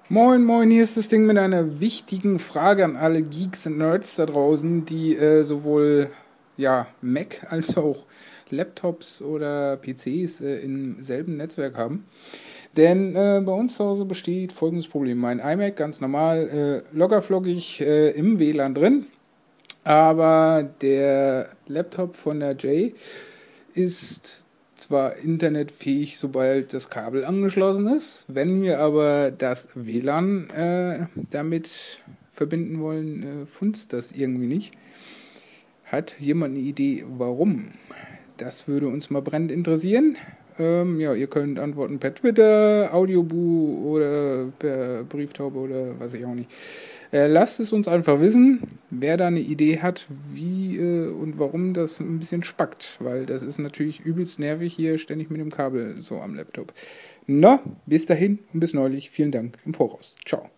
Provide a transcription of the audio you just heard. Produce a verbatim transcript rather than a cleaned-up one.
Moin, moin, hier ist das Ding mit einer wichtigen Frage an alle Geeks und Nerds da draußen, die äh, sowohl ja, Mac als auch Laptops oder P Cs äh, im selben Netzwerk haben. Denn äh, bei uns zu Hause besteht folgendes Problem. Mein iMac ganz normal äh, lockerflockig äh, im W L A N drin, aber der Laptop von der Jay ist zwar internetfähig, sobald das Kabel angeschlossen ist. Wenn wir aber das W L A N äh, damit verbinden wollen, äh, funzt das irgendwie nicht. Hat jemand eine Idee, warum? Das würde uns mal brennend interessieren. Ähm, ja, ihr könnt antworten per Twitter, Audioboo oder per Brieftaube oder weiß ich auch nicht. Äh, lasst es uns einfach wissen, wer da eine Idee hat, wie äh, und warum das ein bisschen spackt, weil das ist natürlich übelst nervig hier ständig mit dem Kabel so am Laptop. Na, bis dahin und bis neulich. Vielen Dank im Voraus. Ciao.